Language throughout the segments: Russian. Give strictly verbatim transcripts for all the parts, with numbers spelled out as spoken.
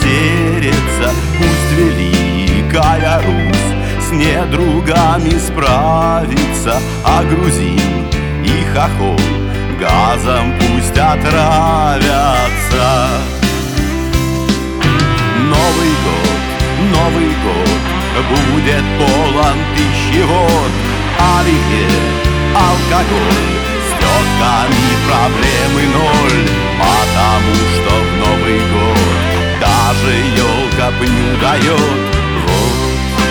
потеряться. Пусть великая Русь с недругами справится, а грузин и хохол газом пусть отравятся. Новый год, Новый год будет полон пищевод, оливье, алкоголь, с тетками проблемы ноль, потому что в Новый год даже елка пню дает. Вот.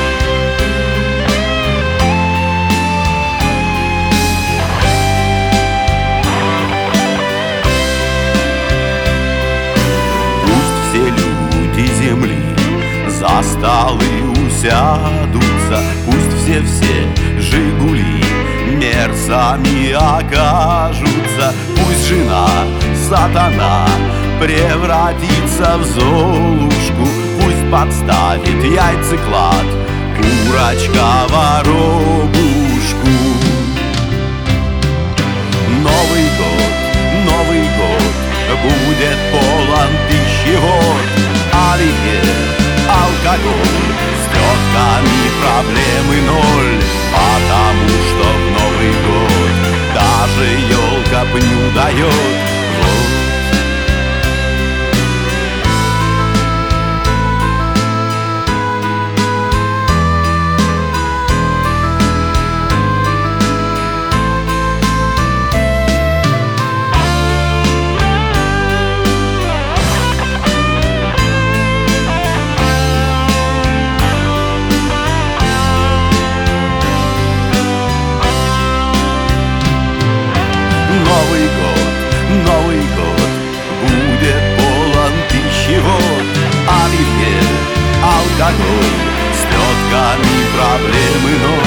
Пусть все люди земли за столы усядутся, пусть все-все жигули мерзами окажутся, пусть жена сатана превратится в золушку, пусть подставит яйцеклад курочка воробушку. Новый год, Новый год будет полон пищевод, оливье, алкоголь, с тетками проблемы ноль, потому что в Новый год даже елка пню дает. Вот. Новый год, Новый год будет полон пищевод, оливье, алкоголь, с тетками проблемы ноль.